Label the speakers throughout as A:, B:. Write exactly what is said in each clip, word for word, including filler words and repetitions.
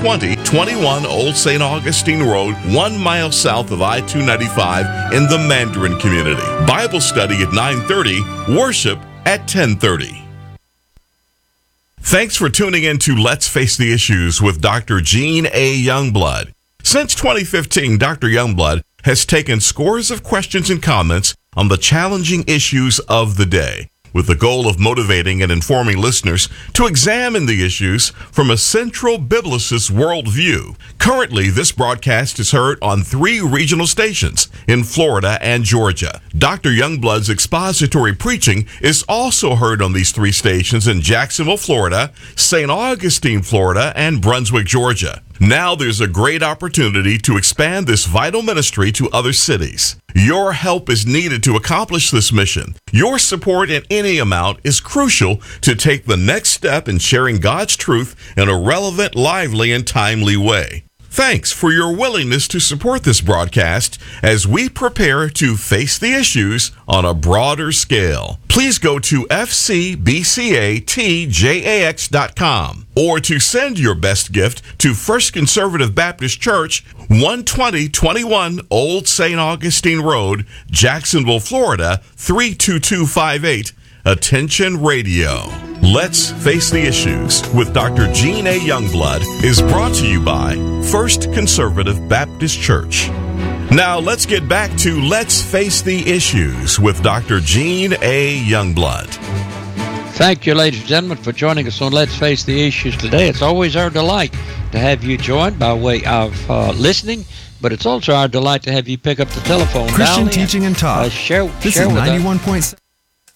A: twenty twenty-one Old Saint Augustine Road, one mile south of I two ninety-five in the Mandarin community. Bible study at nine thirty, worship at ten thirty. Thanks for tuning in to Let's Face the Issues with Doctor Gene A. Youngblood. Since twenty fifteen, Doctor Youngblood has taken scores of questions and comments on the challenging issues of the day, with the goal of motivating and informing listeners to examine the issues from a central biblicist worldview. Currently, this broadcast is heard on three regional stations in Florida and Georgia. Doctor Youngblood's expository preaching is also heard on these three stations in Jacksonville, Florida, Saint Augustine, Florida, and Brunswick, Georgia. Now there's a great opportunity to expand this vital ministry to other cities. Your help is needed to accomplish this mission. Your support in any amount is crucial to take the next step in sharing God's truth in a relevant, lively, and timely way. Thanks for your willingness to support this broadcast as we prepare to face the issues on a broader scale. Please go to f c b c a t j a x dot com or to send your best gift to First Conservative Baptist Church, one twenty twenty-one Old Saint Augustine Road, Jacksonville, Florida, three two two five eight. Attention Radio. Let's Face the Issues with Doctor Gene A. Youngblood is brought to you by First Conservative Baptist Church. Now let's get back to Let's Face the Issues with Doctor Gene A. Youngblood.
B: Thank you, ladies and gentlemen, for joining us on Let's Face the Issues today. It's always our delight to have you join by way of uh, listening, but it's also our delight to have you pick up the telephone.
C: Christian Teaching and Talk.
B: Uh, share,
C: this
B: share
C: is
B: with
C: ninety-one point seven.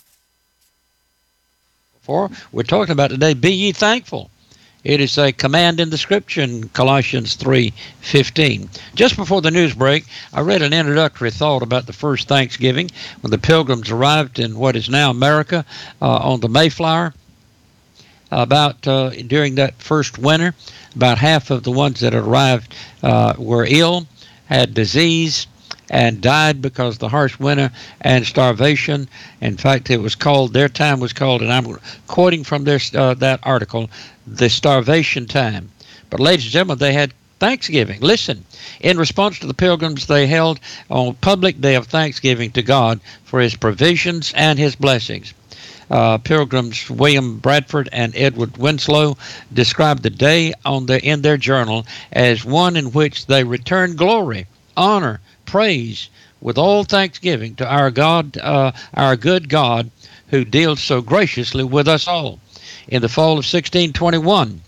B: For we're talking about today, be ye thankful. It is a command in the Scripture in Colossians three fifteen. Just before the news break, I read an introductory thought about the first Thanksgiving when the Pilgrims arrived in what is now America uh, on the Mayflower. About uh, during that first winter, about half of the ones that arrived uh, were ill, had disease, and died because of the harsh winter and starvation. In fact, it was called, their time was called, and I'm quoting from this, uh, that article, the starvation time. But ladies and gentlemen, they had Thanksgiving. Listen, in response to the Pilgrims, they held a public day of thanksgiving to God for his provisions and his blessings. Uh, Pilgrims William Bradford and Edward Winslow described the day on the, in their journal as one in which they returned glory, honor, praise with all thanksgiving to our God, uh, our good God, who deals so graciously with us all. In the fall of sixteen twenty-one,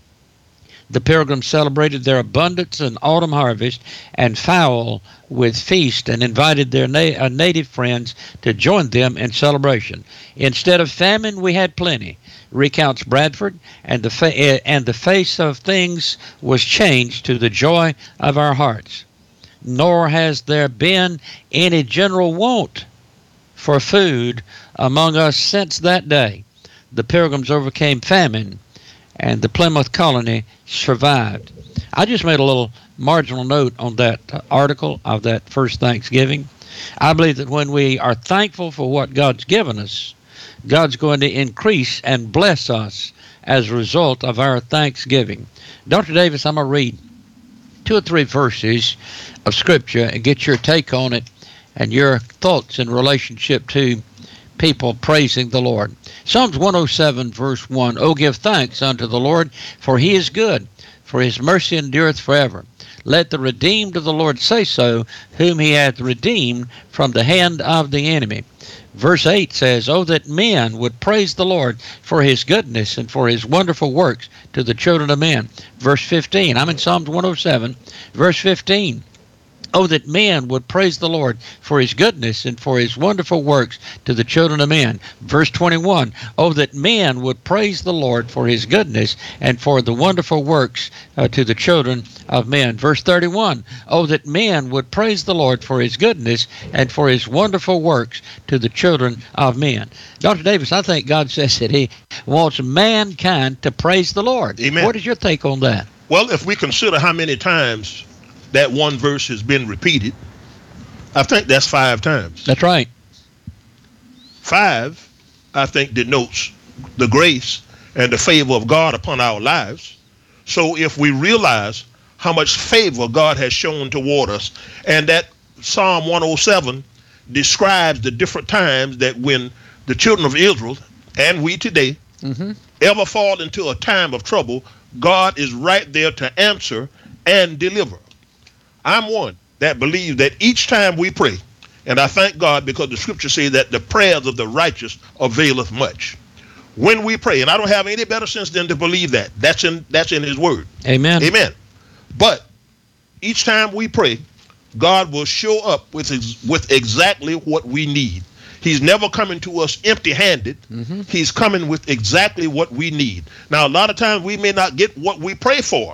B: the Pilgrims celebrated their abundance and autumn harvest and fowl with feast and invited their na- uh, native friends to join them in celebration. Instead of famine, we had plenty, recounts Bradford, and the fa- and the face of things was changed to the joy of our hearts. Nor has there been any general want for food among us since that day. The Pilgrims overcame famine, and the Plymouth colony survived. I just made a little marginal note on that article of that first Thanksgiving. I believe that when we are thankful for what God's given us, God's going to increase and bless us as a result of our thanksgiving. Doctor Davis, I'm going to read two or three verses of Scripture and get your take on it and your thoughts in relationship to people praising the Lord. Psalms one oh seven, verse one, Oh, give thanks unto the Lord, for he is good, for his mercy endureth forever. Let the redeemed of the Lord say so, whom he hath redeemed from the hand of the enemy. Verse eight says, Oh, that men would praise the Lord for his goodness and for his wonderful works to the children of men. Verse fifteen, I'm in Psalms one oh seven, verse fifteen. Oh, that men would praise the Lord for his goodness and for his wonderful works to the children of men. Verse twenty-one, oh, that men would praise the Lord for his goodness and for the wonderful works uh, to the children of men. Verse thirty-one, oh, that men would praise the Lord for his goodness and for his wonderful works to the children of men. Doctor Davis, I think God says that he wants mankind to praise the Lord.
D: Amen.
B: What is your take on that?
D: Well, if we consider how many times that one verse has been repeated, I think that's five times.
B: That's right.
D: Five, I think, denotes the grace and the favor of God upon our lives. So if we realize how much favor God has shown toward us. And that Psalm one oh seven describes the different times that when the children of Israel, and we today, mm-hmm. ever fall into a time of trouble, God is right there to answer and deliver. I'm one that believes that each time we pray, and I thank God because the scripture says that the prayers of the righteous availeth much. When we pray, and I don't have any better sense than to believe that. That's in that's in his word.
B: Amen.
D: Amen. But each time we pray, God will show up with his, with exactly what we need. He's never coming to us empty-handed. Mm-hmm. He's coming with exactly what we need. Now, a lot of times we may not get what we pray for,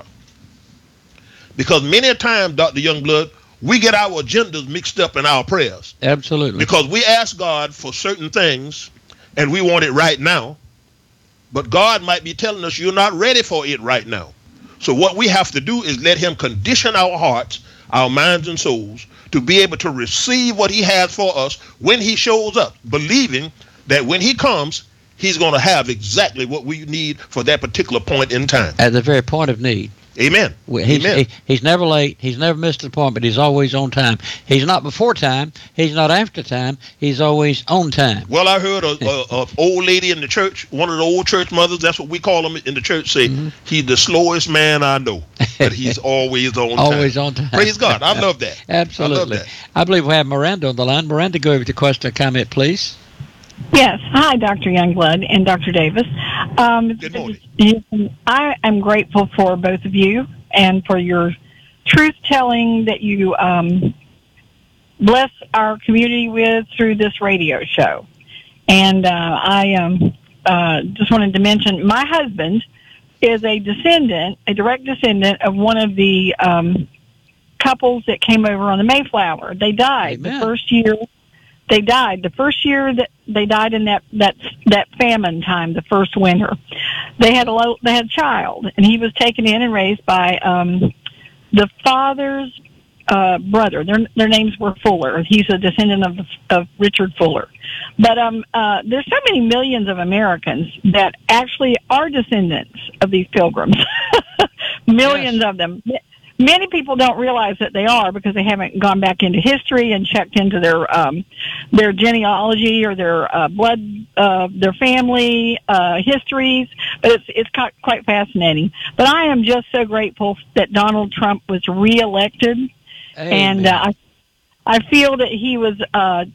D: because many a time, Doctor Youngblood, we get our agendas mixed up in our prayers.
B: Absolutely.
D: Because we ask God for certain things, and we want it right now, but God might be telling us you're not ready for it right now. So what we have to do is let him condition our hearts, our minds and souls, to be able to receive what he has for us when he shows up, believing that when he comes, he's going to have exactly what we need for that particular point in time.
B: At the very point of need.
D: Amen.
B: He's,
D: Amen.
B: He, he's never late. He's never missed an appointment. He's always on time. He's not before time. He's not after time. He's always on time.
D: Well, I heard a, a, a old lady in the church, one of the old church mothers, that's what we call them in the church, say, mm-hmm. he's the slowest man I know, but he's always on time.
B: Always on time.
D: Praise God. I love that.
B: Absolutely.
D: I love that.
B: I believe we have Miranda on the line. Miranda, go over to question or comment, please.
C: Yes. Hi, Doctor Youngblood and Doctor Davis. Um,
D: Good morning.
C: I am grateful for both of you and for your truth-telling that you um, bless our community with through this radio show. And uh, I um, uh, just wanted to mention my husband is a descendant, a direct descendant of one of the um, couples that came over on the Mayflower. They died
B: Amen.
C: the first year. They died the first year that they died in that that that famine time, the first winter. They had a low, they had a child, and he was taken in and raised by um, the father's uh, brother. Their their names were Fuller. He's a descendant of of Richard Fuller. But um, uh, there's so many millions of Americans that actually are descendants of these pilgrims. Millions
B: Yes.
C: of them. Many people don't realize that they are because they haven't gone back into history and checked into their um, their genealogy or their uh, blood, uh, their family uh, histories. But it's it's quite fascinating. But I am just so grateful that Donald Trump was reelected,
B: Amen.
C: and uh, I I feel that he was uh,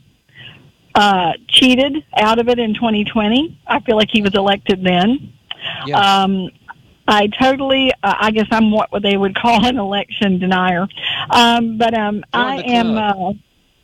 C: uh, cheated out of it in twenty twenty. I feel like he was elected then.
B: Yes.
C: Um, I totally, uh, I guess I'm what they would call an election denier. Um, but um, I am, uh,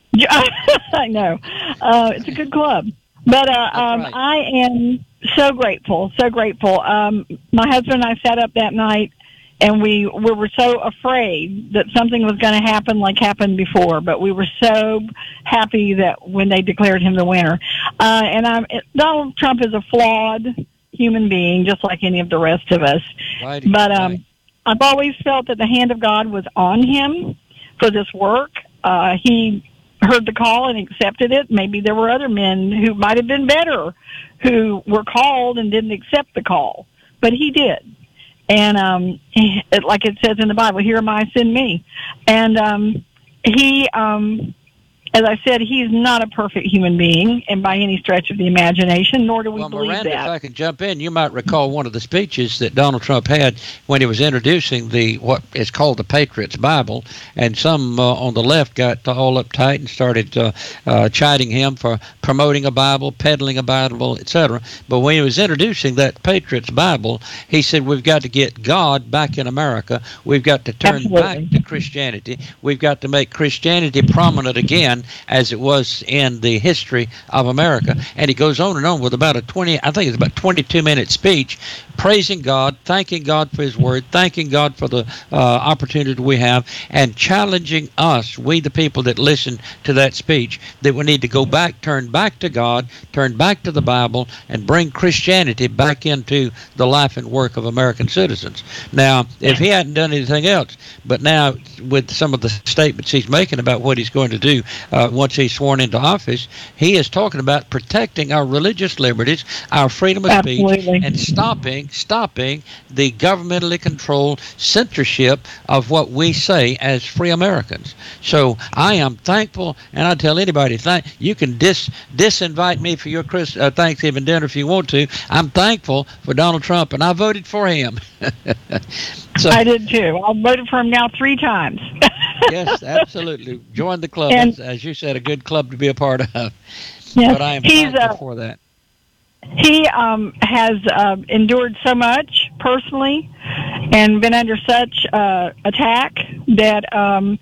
C: I know, uh, it's a good club. But uh, um,
B: right.
C: I am so grateful, so grateful. Um, my husband and I sat up that night, and we, we were so afraid that something was going to happen like happened before. But we were so happy that when they declared him the winner. Uh, and I'm, Donald Trump is a flawed human being, just like any of the rest of us.
B: Right.
C: But um,
B: Right.
C: I've always felt that the hand of God was on him for this work. Uh, he heard the call and accepted it. Maybe there were other men who might have been better who were called and didn't accept the call, but he did. And um, he, like it says in the Bible, "Here am I, send me." And um, he... Um, As I said, he's not a perfect human being, and by any stretch of the imagination, nor do we
B: well,
C: believe
B: Miranda,
C: that.
B: if I could jump in, you might recall one of the speeches that Donald Trump had when he was introducing the what is called the Patriots Bible, and some uh, on the left got all uptight and started uh, uh, chiding him for promoting a Bible, peddling a Bible, et cetera. But when he was introducing that Patriots Bible, he said, we've got to get God back in America. We've got to turn
C: Absolutely.
B: back to Christianity. We've got to make Christianity prominent again, as it was in the history of America. And he goes on and on with about a twenty, I think it's about twenty-two minute speech, praising God, thanking God for his word, thanking God for the uh, opportunity we have, and challenging us, we the people that listen to that speech, that we need to go back, turn back to God, turn back to the Bible, and bring Christianity back into the life and work of American citizens. Now, if he hadn't done anything else, but now with some of the statements he's making about what he's going to do, uh, once he's sworn into office, he is talking about protecting our religious liberties, our freedom of
C: Absolutely.
B: speech, and stopping stopping the governmentally controlled censorship of what we say as free Americans. So I am thankful, and I tell anybody, thank you can dis disinvite me for your Chris, uh, Thanksgiving dinner if you want to. I'm thankful for Donald Trump, and I voted for him. So,
C: I did too. I voted for him now three times.
B: yes, absolutely. Join the club.
C: And-
B: as, as you said, a good club to be a part of.
C: Yes,
B: But I am
C: he's,
B: thankful
C: uh,
B: for that.
C: He um, has uh, endured so much personally and been under such uh, attack that um,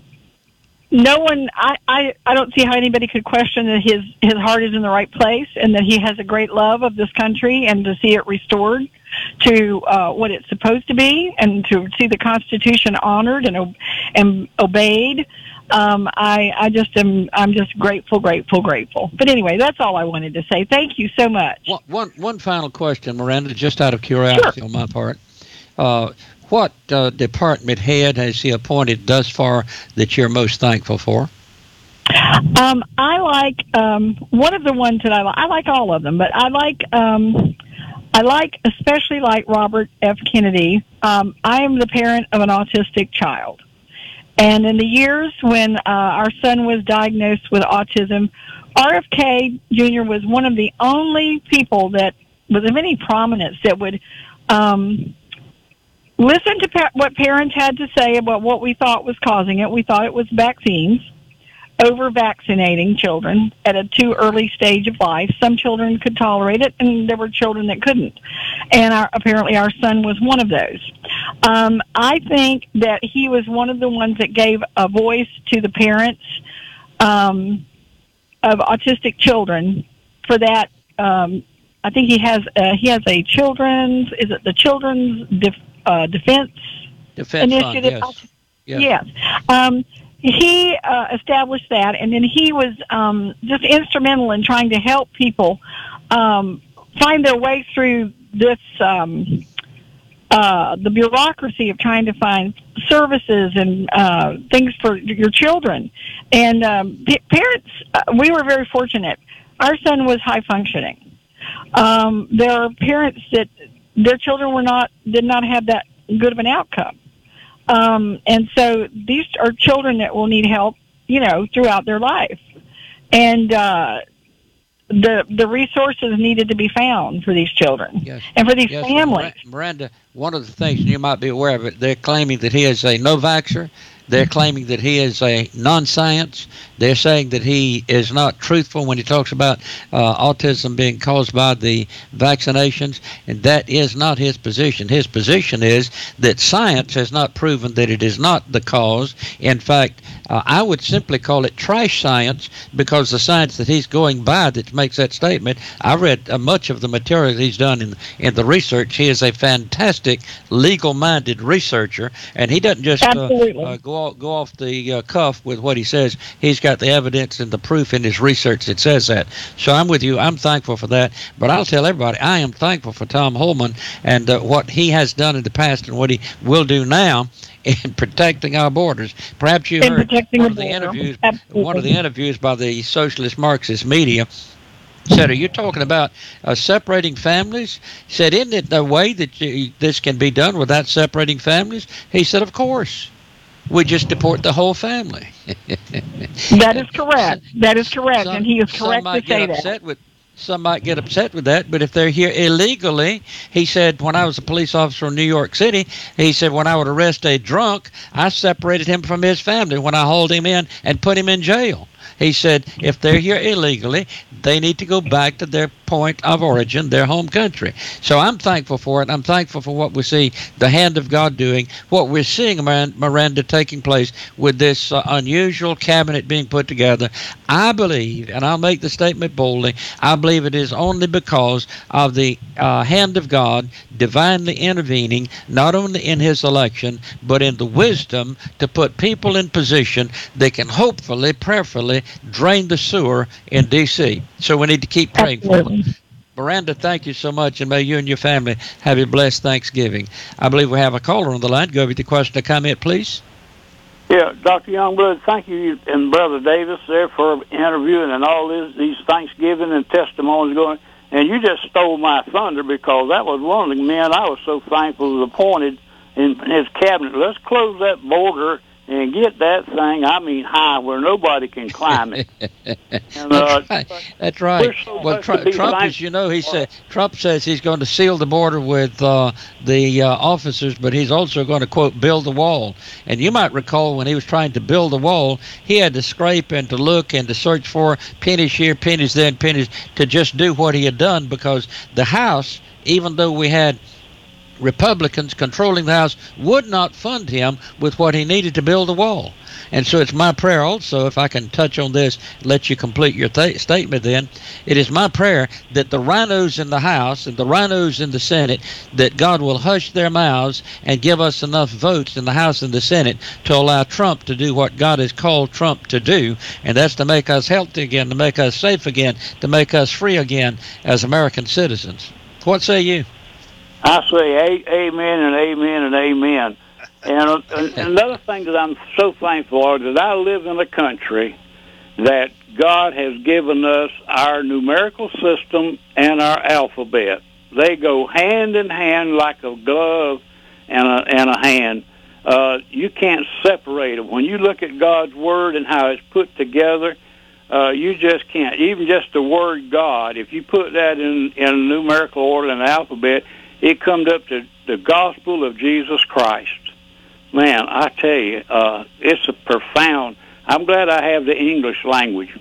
C: no one, I, I, I don't see how anybody could question that his, his heart is in the right place and that he has a great love of this country, and to see it restored to uh, what it's supposed to be, and to see the Constitution honored and, and obeyed. Um, I, I just am, I'm just grateful, grateful, grateful. But anyway, that's all I wanted to say. Thank you so much.
B: One, one, one final question, Miranda, just out of curiosity
C: Sure.
B: on my part. Uh, what uh, department head has he appointed thus far that you're most thankful for?
C: Um, I like um, one of the ones that I like. I like all of them, but I like um, I like especially like Robert F. Kennedy. Um, I am the parent of an autistic child, and in the years when uh, our son was diagnosed with autism, R F K Junior was one of the only people that was of any prominence that would um, listen to pa- what parents had to say about what we thought was causing it. We thought it was vaccines. Over vaccinating children at a too early stage of life. Some children could tolerate it, and there were children that couldn't. And our, apparently our son was one of those. Um, I think that he was one of the ones that gave a voice to the parents um, of autistic children. For that, um, I think he has uh, he has a children's, is it the Children's Def, uh, Defense,
B: Defense
C: Initiative?
B: Fund, yes. yes.
C: Yes. Um, He uh, established that, and then he was um, just instrumental in trying to help people um, find their way through this, um, uh, the bureaucracy of trying to find services and uh, things for your children. And um, p- parents, uh, we were very fortunate. Our son was high functioning. Um, there are parents that their children were not did not have that good of an outcome. Um, and so these are children that will need help, you know, throughout their life. And uh, the the resources needed to be found for these children
B: Yes.
C: and for these
B: yes,
C: families.
B: Miranda, one of the things, and you might be aware of it, they're claiming that he is a no-vaxxer. They're claiming that he is a non-science. They're saying that he is not truthful when he talks about uh, autism being caused by the vaccinations, and that is not his position. His position is that science has not proven that it is not the cause. In fact, uh, I would simply call it trash science, because the science that he's going by that makes that statement, I read uh, much of the material that he's done in, in the research. He is a fantastic legal-minded researcher, and he doesn't just uh, uh, go go off the uh, cuff with what he says. He's got the evidence and the proof in his research that says that. So I'm with you. I'm thankful for that. But I'll tell everybody, I am thankful for Tom Holman and uh, what he has done in the past and what he will do now in protecting our borders. Perhaps you
C: In
B: heard
C: protecting
B: one
C: the
B: of the
C: border.
B: interviews.
C: Absolutely.
B: One of the interviews by the socialist Marxist media said, are you talking about uh, separating families? He said, isn't it a way that you, this can be done without separating families? He said, of course. We just deport the whole family.
C: That is correct. That is correct,
B: Some,
C: and he is
B: some
C: correct
B: might
C: to say
B: get
C: that.
B: upset with, some might get upset with that, but if they're here illegally, he said, when I was a police officer in New York City, he said, when I would arrest a drunk, I separated him from his family when I hauled him in and put him in jail. He said, if they're here illegally, they need to go back to their point of origin, their home country. So I'm thankful for it. I'm thankful for what we see the hand of God doing, what we're seeing, Miranda, taking place with this uh, unusual cabinet being put together. I believe, and I'll make the statement boldly, I believe it is only because of the uh, hand of God divinely intervening, not only in his election, but in the wisdom to put people in position that can hopefully, prayerfully, drain the sewer in D C So we need to keep praying for them. Miranda, thank you so much, and may you and your family have a blessed Thanksgiving. I believe we have a caller on the line. Go over to the question or comment, please.
E: Yeah, Doctor Youngblood, thank you and Brother Davis there for interviewing and all this, these Thanksgiving and testimonies going. And you just stole my thunder because that was one of the men I was so thankful was appointed in his cabinet. Let's close that border and get that thing, I mean, high where nobody can climb it. And, uh,
B: That's right. That's right.
E: So
B: well, Tr- Trump, as you know, he said Trump says he's going to seal the border with uh, the uh, officers, but he's also going to, quote, build the wall. And you might recall when he was trying to build the wall, he had to scrape and to look and to search for pennies here, pennies there, and pennies to just do what he had done, because the House, even though we had Republicans controlling the House, would not fund him with what he needed to build the wall. And so it's my prayer also, if I can touch on this, let you complete your th- statement then, it is my prayer that the rhinos in the House and the rhinos in the Senate, that God will hush their mouths and give us enough votes in the House and the Senate to allow Trump to do what God has called Trump to do, and that's to make us healthy again, to make us safe again, to make us free again as American citizens. What say you?
E: I say a- amen and amen and amen. And uh, another thing that I'm so thankful for is that I live in a country that God has given us our numerical system and our alphabet. They go hand in hand like a glove and a, and a hand. Uh, you can't separate them. When you look at God's Word and how it's put together, uh, you just can't. Even just the word God, if you put that in, in numerical order and alphabet, it comes up to the gospel of Jesus Christ. Man, I tell you, uh, it's a profound. I'm glad I have the English language.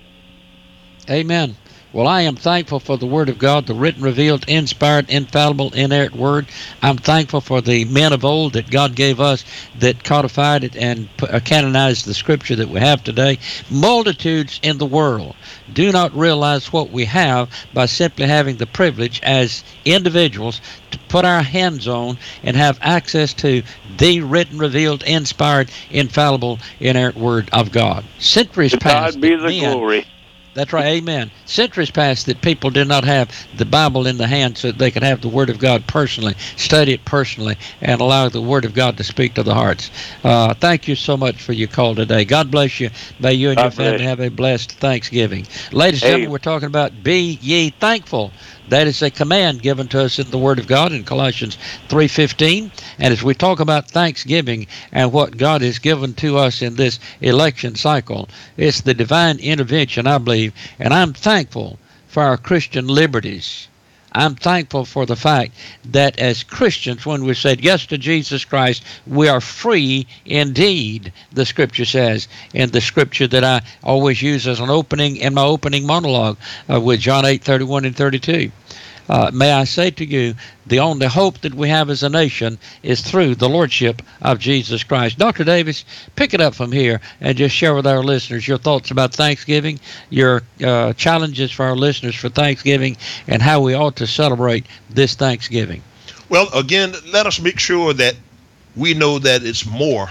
B: Amen. Well, I am thankful for the Word of God, the written, revealed, inspired, infallible, inerrant Word. I'm thankful for the men of old that God gave us that codified it and canonized the Scripture that we have today. Multitudes in the world do not realize what we have by simply having the privilege as individuals to put our hands on and have access to the written, revealed, inspired, infallible, inerrant Word of God. Centuries past.
E: God be the
B: men,
E: glory.
B: That's right, amen. Centuries past that people did not have the Bible in the hand so that they could have the Word of God personally, study it personally, and allow the Word of God to speak to the hearts. Uh, thank you so much for your call today. God bless you. May you and
E: God
B: your family
E: bless.
B: have a blessed Thanksgiving. Ladies and
E: Hey.
B: gentlemen, we're talking about be ye thankful. That is a command given to us in the Word of God in Colossians three fifteen. And as we talk about Thanksgiving and what God has given to us in this election cycle, it's the divine intervention, I believe. And I'm thankful for our Christian liberties. I'm thankful for the fact that as Christians, when we said yes to Jesus Christ, we are free indeed, the Scripture says, in the Scripture that I always use as an opening in my opening monologue uh, with John eight thirty-one and thirty-two. Uh, may I say to you, the only hope that we have as a nation is through the Lordship of Jesus Christ. Doctor Davis, pick it up from here and just share with our listeners your thoughts about Thanksgiving, your uh, challenges for our listeners for Thanksgiving, and how we ought to celebrate this Thanksgiving.
D: Well, again, let us make sure that we know that it's more,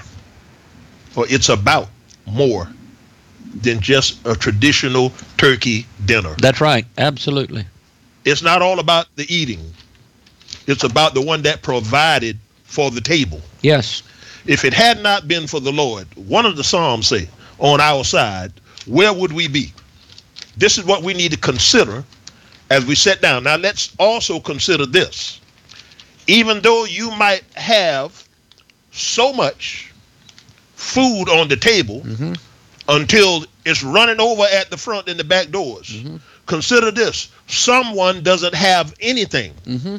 D: or it's about more than just a traditional turkey dinner.
B: That's right. Absolutely.
D: It's not all about the eating. It's about the one that provided for the table.
B: Yes.
D: If it had not been for the Lord, one of the Psalms say, on our side, where would we be? This is what we need to consider as we sit down. Now, let's also consider this. Even though you might have so much food on the table mm-hmm. until it's running over at the front and the back doors, mm-hmm. consider this. Someone doesn't have anything. Mm-hmm.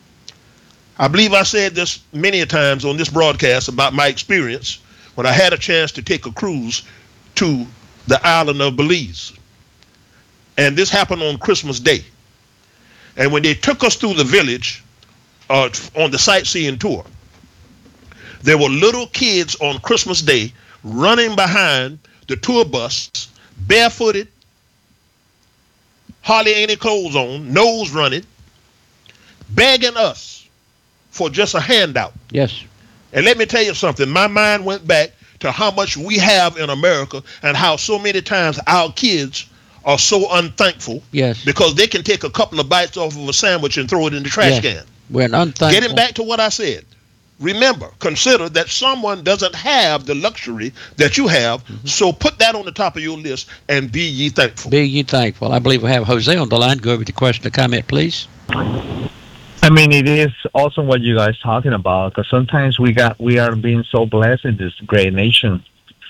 D: I believe I said this many times on this broadcast about my experience when I had a chance to take a cruise to the island of Belize. And this happened on Christmas Day. And when they took us through the village uh, on the sightseeing tour, there were little kids on Christmas Day running behind the tour bus, barefooted, hardly any clothes on, nose running, begging us for just a handout.
B: Yes.
D: And let me tell you something. My mind went back to how much we have in America and how so many times our kids are so unthankful.
B: Yes.
D: Because they can take a couple of bites off of a sandwich and throw it in the trash
B: yes.
D: can.
B: We're unthankful.
D: Getting back to what I said. remember, consider that someone doesn't have the luxury that you have. Mm-hmm. So put that on the top of your list and be ye thankful.
B: Be ye thankful. I believe we have Jose on the line. Go over with the question or comment, please.
F: I mean, it is awesome what you guys talking about, because sometimes we got we are being so blessed in this great nation,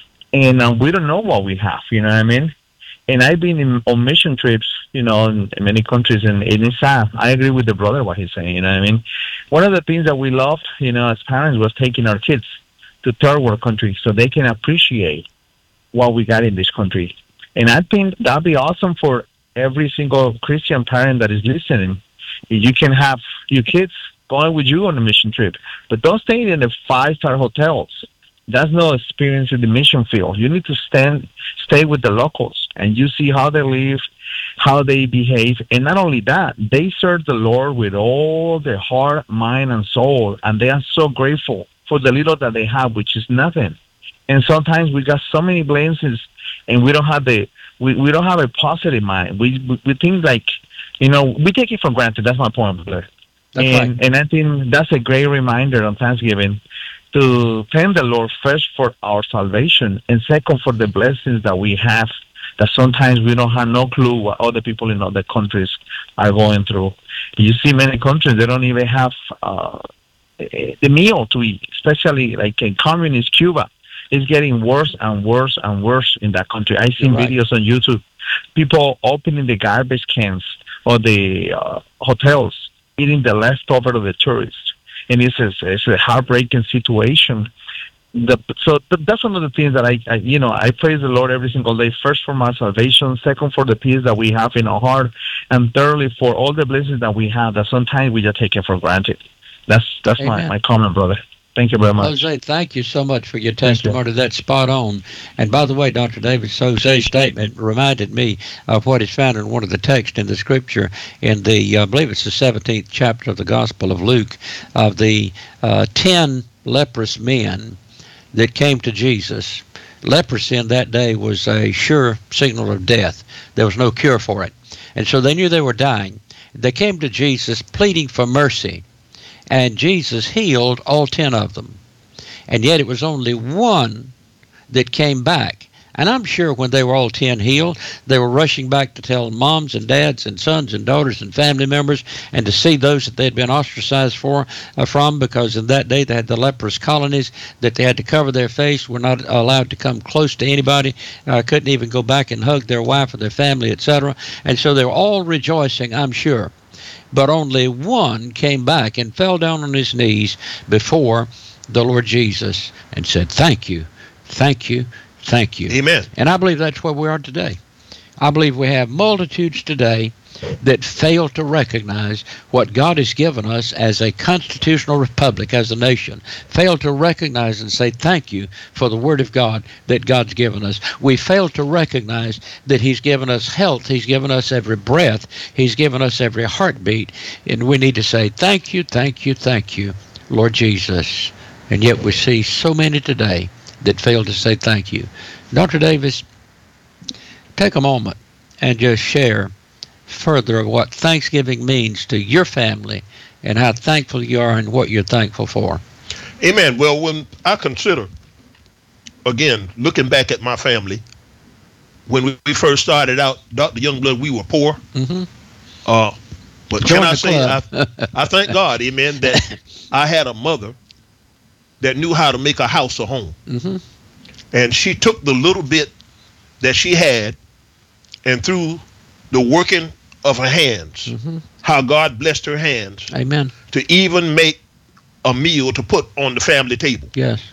F: and um, we don't know what we have. You know what I mean? And I've been in, on mission trips, you know, in, in many countries, and, and it's sad. I agree with the brother what he's saying. You know what I mean? One of the things that we loved, you know, as parents, was taking our kids to third world countries so they can appreciate what we got in this country. And I think that'd be awesome for every single Christian parent that is listening. You can have your kids going with you on a mission trip, but don't stay in the five-star hotels. That's no experience in the mission field. You need to stand, stay with the locals, and you see how they live, how they behave. And not only that, they serve the Lord with all their heart, mind, and soul, and they are so grateful for the little that they have, which is nothing. And sometimes we got so many blessings, and we don't have the we, we don't have a positive mind. We we, we think like, you know, we take it for granted. That's my point, brother.
B: That's
F: and
B: right.
F: and I think that's a great reminder on Thanksgiving to thank the Lord first for our salvation, and second for the blessings that we have, that sometimes we don't have no clue what other people in other countries are going through. You see many countries, they don't even have uh, the meal to eat, especially like in communist Cuba. It's getting worse and worse and worse in that country. I've seen
B: right.
F: videos on YouTube, people opening the garbage cans or the uh, hotels, eating the leftover of the tourists. And it's a, it's a heartbreaking situation. The, so th- that's one of the things that I, I, you know, I praise the Lord every single day. First for my salvation, second for the peace that we have in our heart, and thirdly for all the blessings that we have that sometimes we just take it for granted. That's that's my, my comment, brother. Thank you very much.
B: Jose, thank you so much for your testimony. That's spot on. And by the way, Doctor Davis, Jose's statement reminded me of what is found in one of the texts in the scripture in the, uh, I believe it's the seventeenth chapter of the Gospel of Luke, of the uh, ten leprous men that came to Jesus. Leprosy in that day was a sure signal of death. There was no cure for it. And so they knew they were dying. They came to Jesus pleading for mercy. And Jesus healed all ten of them. And yet it was only one that came back. And I'm sure when they were all ten healed, they were rushing back to tell moms and dads and sons and daughters and family members, and to see those that they had been ostracized for uh, from, because in that day they had the leprous colonies that they had to cover their face, were not allowed to come close to anybody, uh, couldn't even go back and hug their wife or their family, et cetera. And so they were all rejoicing, I'm sure. But only one came back and fell down on his knees before the Lord Jesus and said, thank you, thank you, thank you.
D: Amen.
B: And I believe that's where we are today. I believe we have multitudes today that fail to recognize what God has given us as a constitutional republic, as a nation, fail to recognize and say thank you for the Word of God that God's given us. We fail to recognize that He's given us health, He's given us every breath, He's given us every heartbeat, and we need to say thank you, thank you, thank you, Lord Jesus. And yet we see so many today that fail to say thank you. Doctor Davis, take a moment and just share further of what Thanksgiving means to your family and how thankful you are and what you're thankful for.
D: Amen. Well, when I consider, again, looking back at my family, when we first started out, Doctor Youngblood, we were poor.
B: Mm-hmm.
D: Uh, but
B: Join
D: can I
B: the
D: say, I,
B: club.
D: I thank God, amen, that I had a mother that knew how to make a house a home.
B: Mm-hmm.
D: And she took the little bit that she had, and through the working of her hands, mm-hmm. how God blessed her hands.
B: Amen.
D: To even make a meal to put on the family table.
B: Yes.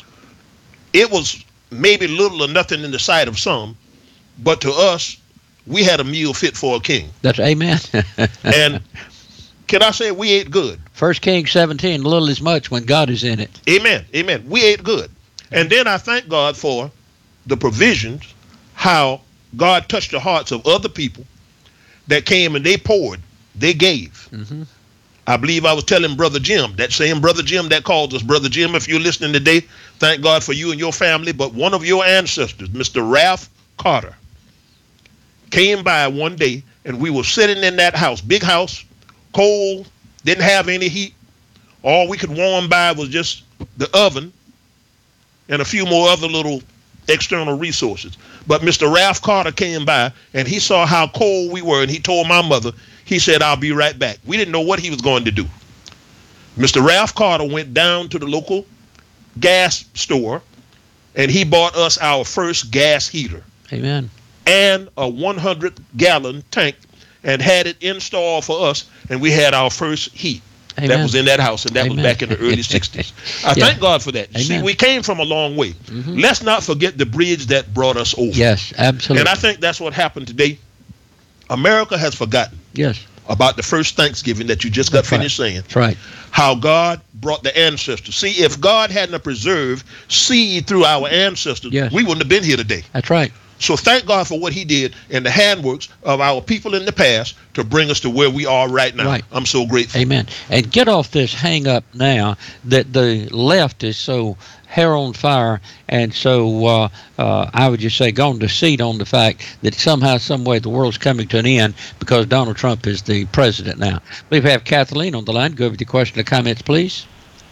D: It was maybe little or nothing in the sight of some, but to us, we had a meal fit for a king.
B: That's amen.
D: And can I say we ate good?
B: First Kings seventeen, little is much when God is in it.
D: Amen. Amen. We ate good. And then I thank God for the provisions, how God touched the hearts of other people that came and they poured, they gave. Mm-hmm. I believe I was telling Brother Jim, that same Brother Jim that called us. Brother Jim, if you're listening today, thank God for you and your family. But one of your ancestors, Mister Ralph Carter, came by one day, and we were sitting in that house, big house, cold, didn't have any heat. All we could warm by was just the oven and a few more other little external resources. But Mister Ralph Carter came by, and he saw how cold we were, and he told my mother, he said, I'll be right back. We didn't know what he was going to do. Mister Ralph Carter went down to the local gas store, and he bought us our first gas heater.
B: Amen.
D: And a one hundred gallon tank, and had it installed for us, and we had our first heat. Amen. That was in that house, and that Amen. was back in the early sixties. I yeah. thank God for that. You see, we came from a long way. Mm-hmm. Let's not forget the bridge that brought us over.
B: Yes, absolutely.
D: And I think that's what happened today. America has forgotten
B: yes.
D: about the first Thanksgiving that you just got
B: that's
D: finished
B: right.
D: saying.
B: That's right.
D: How God brought the ancestors. See, if God hadn't preserved seed through our ancestors, yes. we wouldn't have been here today.
B: That's right.
D: So thank God for what he did and the handworks of our people in the past to bring us to where we are right now.
B: Right.
D: I'm so grateful.
B: Amen. And get off this hang up now that the left is so hair on fire and so, uh, uh, I would just say, gone to seed on the fact that somehow, some way, the world's coming to an end because Donald Trump is the president now. We have Kathleen on the line. Go with your question or comments, please.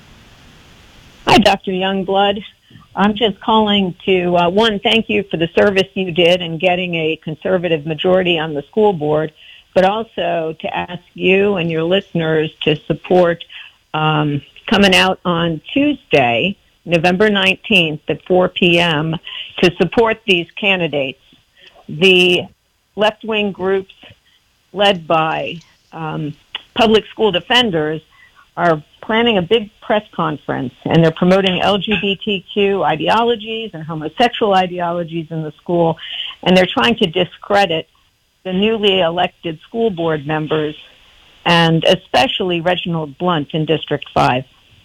G: Hi, Doctor Youngblood. I'm just calling to, uh, one, thank you for the service you did in getting a conservative majority on the school board, but also to ask you and your listeners to support um, coming out on Tuesday, November nineteenth at four p.m. to support these candidates. The left-wing groups led by um, public school defenders are planning a big press conference, and they're promoting L G B T Q ideologies and homosexual ideologies in the school, and they're trying to discredit the newly elected school board members, and especially Reginald Blunt in District five.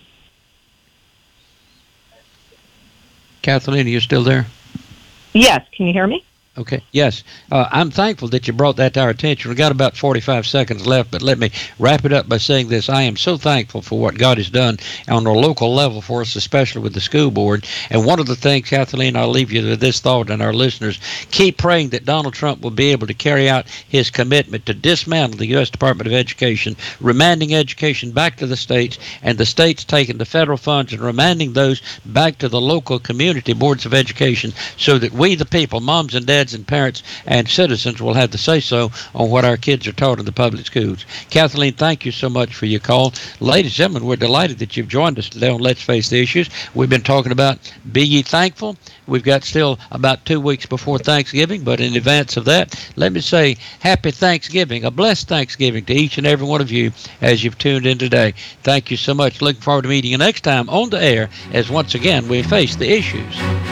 B: Kathleen, are you still there?
G: Yes. Can you hear me?
B: Okay. Yes. Uh, I'm thankful that you brought that to our attention. We've got about forty-five seconds left, but let me wrap it up by saying this. I am so thankful for what God has done on a local level for us, especially with the school board. And one of the things, Kathleen, I'll leave you with this thought, and our listeners, keep praying that Donald Trump will be able to carry out his commitment to dismantle the U S Department of Education, remanding education back to the states, and the states taking the federal funds and remanding those back to the local community boards of education so that we, the people, moms and dads, and parents and citizens will have to say so on what our kids are taught in the public schools. Kathleen, thank you so much for your call. Ladies and gentlemen, we're delighted that you've joined us today on Let's Face the Issues. We've been talking about Be Ye Thankful. We've got still about two weeks before Thanksgiving, but in advance of that, let me say happy Thanksgiving, a blessed Thanksgiving to each and every one of you as you've tuned in today. Thank you so much. Looking forward to meeting you next time on the air as once again we face the issues.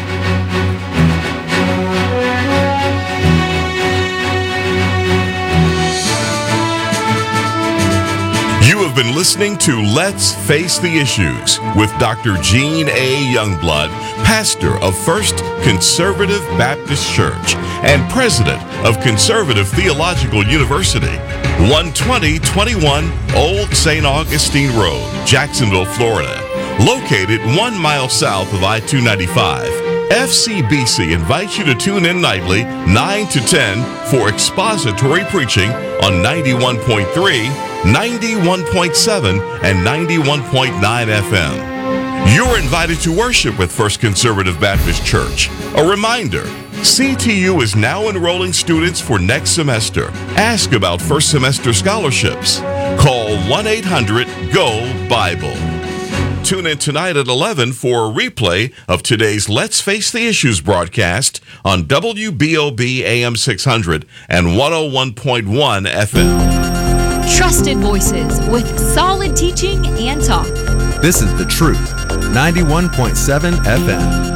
A: You have been listening to Let's Face the Issues with Doctor Gene A. Youngblood, pastor of First Conservative Baptist Church and president of Conservative Theological University, one twenty twenty-one Old Saint Augustine Road, Jacksonville, Florida. Located one mile south of I two ninety-five, F C B C invites you to tune in nightly, nine to ten, for expository preaching on ninety-one point three, ninety-one point seven, and ninety-one point nine F M. You're invited to worship with First Conservative Baptist Church. A reminder, C T U is now enrolling students for next semester. Ask about first semester scholarships. Call one eight hundred G O Bible. Tune in tonight at eleven for a replay of today's Let's Face the Issues broadcast on W B O B A M six hundred and one oh one point one F M.
H: Trusted voices with solid teaching and talk.
I: This is The Truth, ninety-one point seven F M.